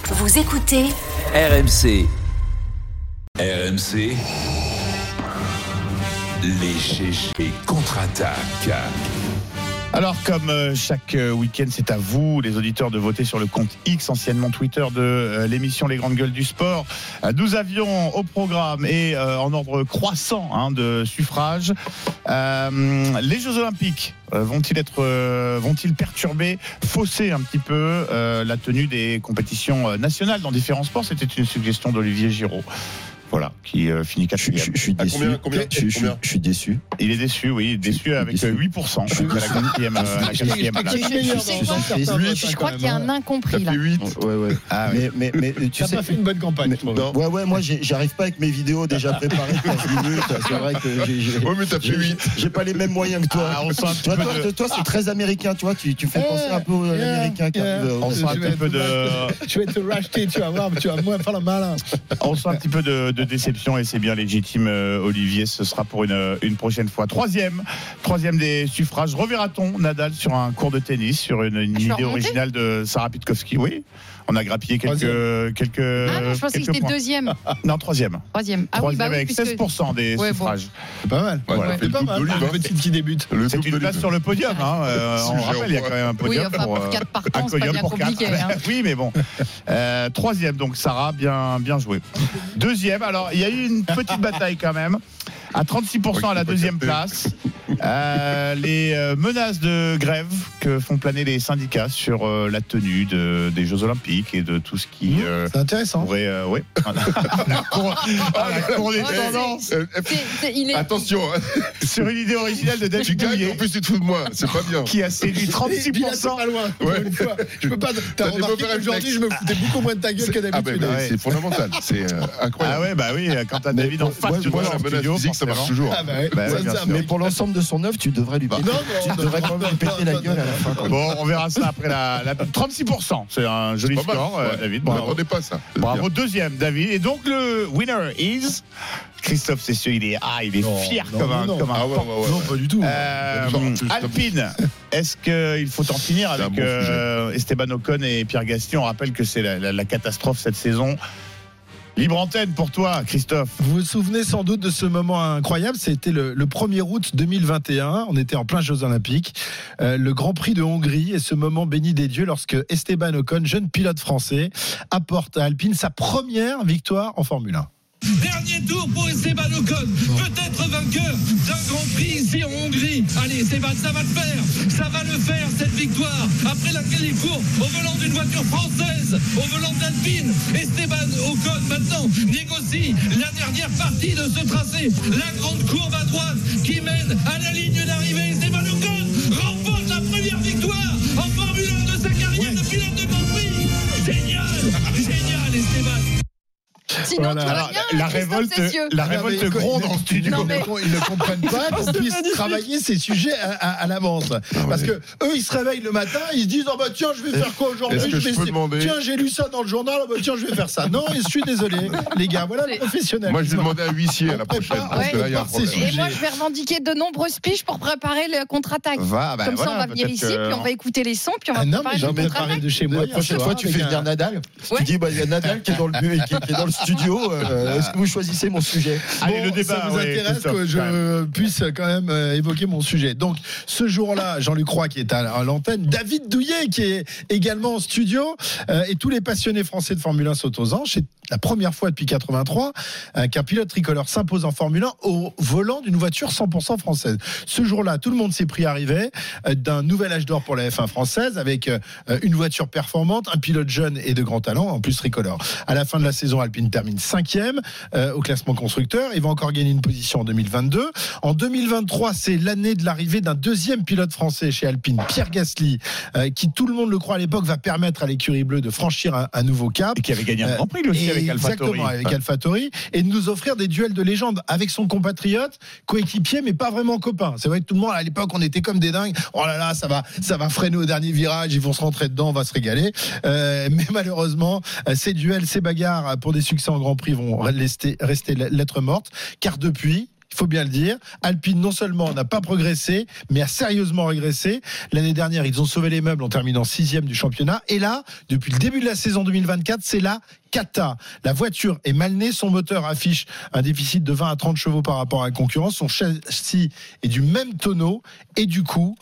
Vous écoutez RMC. RMC. Les GG contre-attaquent. Alors, comme chaque week-end, c'est à vous, les auditeurs, de voter sur le compte X, anciennement Twitter, de l'émission Les Grandes Gueules du Sport. Nous avions au programme et en ordre croissant de suffrage les Jeux Olympiques. Vont-ils perturber, fausser un petit peu la tenue des compétitions nationales dans différents sports? C'était une suggestion d'Olivier Giraud. Voilà, qui finit quatrième. Je suis déçu. Je suis déçu. Il est déçu, oui, déçu avec 8%. À la quatrième place. Je crois qu'il y a un incompris là. 8. Ouais. Ah, oui. Mais tu sais, pas fait une bonne campagne. Ouais, moi j'arrive pas avec mes vidéos déjà préparées 15 minutes. C'est vrai que ouais, mais t'as fait 8. J'ai pas les mêmes moyens que toi. Toi, c'est très américain, tu vois. Tu fais penser un peu aux Américains qui arrivent. On sent un petit peu de. Je vais te racheter, tu vas voir, tu vas moins faire le malin. On sent un petit peu de déception et c'est bien légitime, Olivier. Ce sera pour une prochaine fois. Troisième des suffrages. Reverra-t-on Nadal sur un court de tennis, sur une idée originale de Sarah Pitkowski? Oui. On a grappillé quelques je pensais que c'était points. Deuxième. Non, troisième. Troisième. Avec 16% des suffrages. C'est pas mal. C'est pas mal. Une petite qui débute. C'est une place sur le podium. On rappelle, il y a quand même un podium pour 4 partants, c'est pas bien compliqué. Oui, mais bon. Troisième, donc Sarah, bien joué. Deuxième, alors il y a eu une petite bataille quand même. À 36% à la deuxième place, les menaces de grève que font planer les syndicats sur la tenue des Jeux Olympiques et de tout ce qui c'est intéressant. Pourrait, la cour des tendances. Attention. Sur une idée originale de David Douillet. En plus, tu te fous de moi. C'est pas bien. Qui a séduit 36%. Pas loin. Une fois. Je peux pas. T'as remarqué qu'aujourd'hui, je me foutais beaucoup moins de ta gueule que d'habitude. C'est fondamental. C'est incroyable. Oui. Quand t'as David en face de toi en studio, ça marche toujours. Mais pour l'ensemble de son œuvre, tu devrais lui péter. Tu devrais quand même lui péter la gueule à la fin. Bon, on verra ça après la 36%. C'est un joli score, David. On n'attendait pas ça. Bravo, deuxième, David. Et donc le winner is Christophe Cessieux. Il est fier comme un non, pas du tout. Alpine. Est-ce qu'il faut en finir avec Esteban Ocon et Pierre Gasly? On rappelle que c'est la catastrophe cette saison. Libre antenne pour toi, Christophe. Vous vous souvenez sans doute de ce moment incroyable. C'était le 1er août 2021. On était en plein Jeux Olympiques. Le Grand Prix de Hongrie et ce moment béni des dieux lorsque Esteban Ocon, jeune pilote français, apporte à Alpine sa première victoire en Formule 1. Dernier tour pour Esteban Ocon, peut-être vainqueur d'un Grand Prix ici en Hongrie. Allez Esteban, ça va le faire cette victoire. Après laquelle il court au volant d'une voiture française, au volant d'Alpine. Esteban Ocon maintenant négocie la dernière partie de ce tracé. La grande courbe à droite qui mène à la ligne d'arrivée. Esteban Ocon remporte la première victoire en Formule 1 de sa carrière de pilote de Grand Prix. Génial Esteban. Sinon, voilà. La révolte gronde en studio. Ils ne comprennent pas qu'on puisse travailler ces sujets à l'avance. Parce que eux, ils se réveillent le matin, ils se disent tiens, je vais faire quoi aujourd'hui? Tiens, j'ai lu ça dans le journal, tiens, je vais faire ça. Non, je suis désolé, les gars, voilà le professionnel. Moi, je vais demander un huissier à la prochaine. Parce que là, il y a un problème. Et moi, je vais revendiquer de nombreuses piges pour préparer le contre-attaque. Comme ça, on va venir ici, puis on va écouter les sons, puis on va préparer le contre-attaque. De chez moi. La prochaine fois, tu fais venir Nadal. Tu dis, il y a Nadal qui est dans le studio. Est-ce que vous choisissez mon sujet? Allez, le débat, ça vous intéresse que je puisse quand même évoquer mon sujet. Donc, ce jour-là, Jean-Luc Roy qui est à l'antenne, David Douillet qui est également en studio, et tous les passionnés français de Formule 1 sautent aux anges. C'est la première fois depuis 83 qu'un pilote tricolore s'impose en Formule 1 au volant d'une voiture 100% française. Ce jour-là, tout le monde s'est pris à rêver d'un nouvel âge d'or pour la F1 française, avec une voiture performante, un pilote jeune et de grand talent, en plus tricolore. À la fin de la saison, Alpine termine 5e au classement constructeur. Il va encore gagner une position en 2022. En 2023, c'est l'année de l'arrivée d'un deuxième pilote français chez Alpine, Pierre Gasly, qui, tout le monde le croit à l'époque, va permettre à l'écurie bleue de franchir un nouveau cap. Et qui avait gagné un Grand Prix lui aussi avec AlphaTauri. Exactement, avec AlphaTauri. Et de nous offrir des duels de légende avec son compatriote, coéquipier, mais pas vraiment copain. C'est vrai que tout le monde, à l'époque, on était comme des dingues. Oh là là, ça va freiner au dernier virage, ils vont se rentrer dedans, on va se régaler. Mais malheureusement, ces duels, ces bagarres pour des succès en Grand Prix vont rester lettre morte, car depuis, faut bien le dire. Alpine, non seulement n'a pas progressé, mais a sérieusement régressé. L'année dernière, ils ont sauvé les meubles en terminant 6e du championnat. Et là, depuis le début de la saison 2024, c'est la cata. La voiture est mal née, son moteur affiche un déficit de 20 à 30 chevaux par rapport à la concurrence, son châssis est du même tonneau et du coup,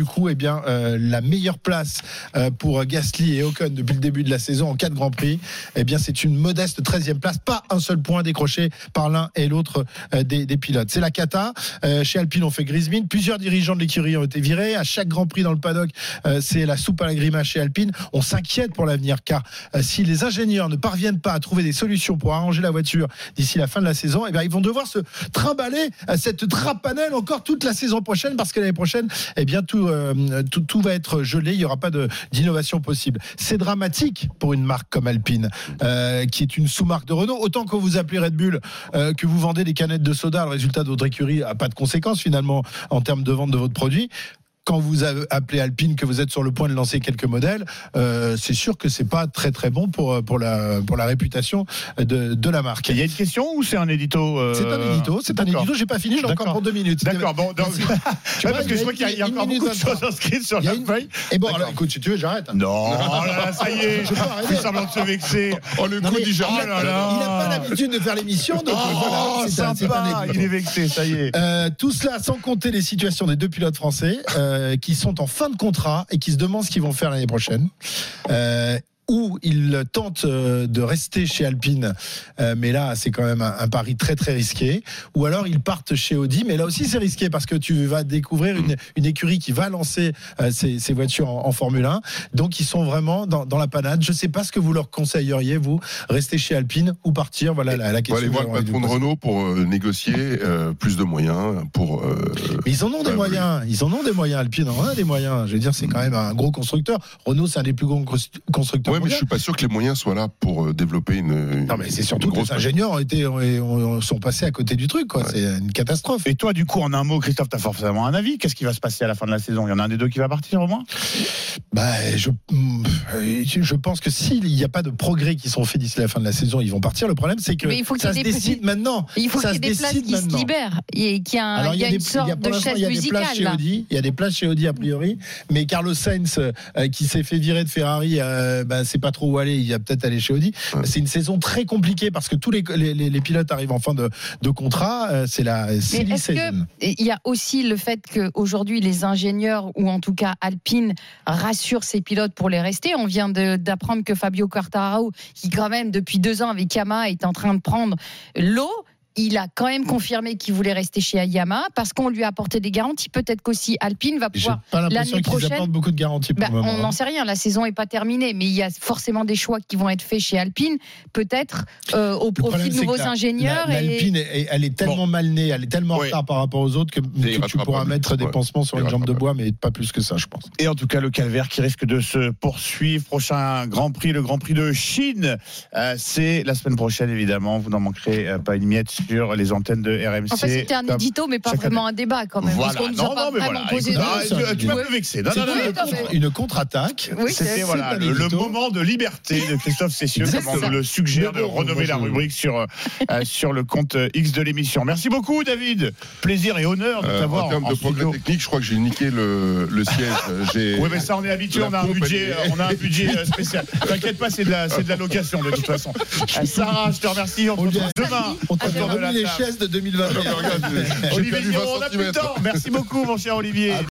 la meilleure place pour Gasly et Ocon depuis le début de la saison en 4 Grands Prix, c'est une modeste 13e place, pas un seul point décroché par l'un et l'autre des pilotes. C'est la cata. Chez Alpine, on fait grise mine. Plusieurs dirigeants de l'écurie ont été virés. À chaque Grand Prix dans le paddock, c'est la soupe à la grimace chez Alpine. On s'inquiète pour l'avenir, car si les ingénieurs ne parviennent pas à trouver des solutions pour arranger la voiture d'ici la fin de la saison, ils vont devoir se trimballer cette trapanelle encore toute la saison prochaine, parce que l'année prochaine, tout va être gelé, il n'y aura pas d'innovation possible. C'est dramatique pour une marque comme Alpine, qui est une sous-marque de Renault. Autant que vous appelez Red Bull, que vous vendez des canettes de soda, le résultat de votre écurie n'a pas de conséquences finalement en termes de vente de votre produit. Quand vous appelez Alpine, que vous êtes sur le point de lancer quelques modèles, c'est sûr que c'est pas très très bon pour la réputation de la marque. Il y a une question ou c'est un édito C'est un édito. J'ai pas fini, j'ai encore pour 2 minutes. D'accord. Bon, donc, parce que je vois qu'il y a encore beaucoup de choses inscrites sur la feuille. Et bon, alors écoute, si tu veux, j'arrête. Non, là, ça y est. Je fais semblant de se vexer. Oh, le coup du genre. Il n'a pas l'habitude de faire l'émission, donc voilà. C'est sympa. Il est vexé, ça y est. Tout cela sans compter les situations des 2 pilotes français. Qui sont en fin de contrat et qui se demandent ce qu'ils vont faire l'année prochaine. Ou ils tentent de rester chez Alpine, mais là c'est quand même un pari très très risqué, ou alors ils partent chez Audi, mais là aussi c'est risqué parce que tu vas découvrir une écurie qui va lancer ses voitures en Formule 1, donc ils sont vraiment dans la panade. Je ne sais pas ce que vous leur conseilleriez, vous, rester chez Alpine ou partir, voilà la question. Aller voir le patron de Renault pour négocier plus de moyens pour... Mais ils en ont des moyens, Alpine en a des moyens, je veux dire c'est quand même un gros constructeur. Renault c'est un des plus gros constructeurs. Ouais, mais je suis pas sûr que les moyens soient là pour développer une. Non, mais c'est surtout que les ingénieurs sont passés à côté du truc, quoi. C'est une catastrophe. Et toi, du coup, en un mot, Christophe, t'as forcément un avis. Qu'est-ce qui va se passer à la fin de la saison ? Il y en a un des deux qui va partir au moins ? Je pense que s'il n'y a pas de progrès qui sont faits d'ici la fin de la saison, ils vont partir. Le problème, c'est que ça se décide maintenant. Il faut qu'il y ait des places qui se libèrent et qu'il y a une sorte de chaise musicale. Il y a des places chez Audi a priori, mais Carlos Sainz qui s'est fait virer de Ferrari, c'est pas trop où aller, il va peut-être aller chez Audi. C'est une saison très compliquée parce que tous les pilotes arrivent en fin de contrat. C'est la silly season. Il y a aussi le fait qu'aujourd'hui les ingénieurs, ou en tout cas Alpine, rassurent ses pilotes pour les rester. On vient d'apprendre que Fabio Quartararo, qui quand même depuis 2 ans avec Yamaha est en train de prendre l'eau, il a quand même confirmé qu'il voulait rester chez Yamaha parce qu'on lui a apporté des garanties. Peut-être qu'aussi Alpine va pouvoir l'année prochaine. Qu'ils apportent beaucoup de garanties pour le moment. On n'en sait rien. La saison n'est pas terminée, mais il y a forcément des choix qui vont être faits chez Alpine, peut-être au profit de nouveaux ingénieurs. L'Alpine, elle est tellement mal née, elle est tellement en retard par rapport aux autres que tu pourras mettre des pansements sur une jambe de bois, mais pas plus que ça, je pense. Et en tout cas, le calvaire qui risque de se poursuivre. Prochain Grand Prix, le Grand Prix de Chine, c'est la semaine prochaine, évidemment. Vous n'en manquerez pas une miette sur les antennes de RMC. En fait, c'était un édito, mais pas vraiment un débat quand même. Voilà. Parce qu'on nous a pas vraiment posé tu vas me vexer. Une contre-attaque. C'était le moment de liberté de Christophe Cessieux, comme on le suggère, de renommer la rubrique sur le compte X de l'émission. Merci beaucoup, David. Plaisir et honneur de t'avoir. En termes de progrès technique, je crois que j'ai niqué le siège. Oui, mais ça, on est habitué. On a un budget spécial. T'inquiète pas, c'est de la location de toute façon. Sarah, je te remercie. On se retrouve demain. On t'a remis les chaises de 2021. Olivier, on n'a plus le temps. Merci beaucoup, mon cher Olivier.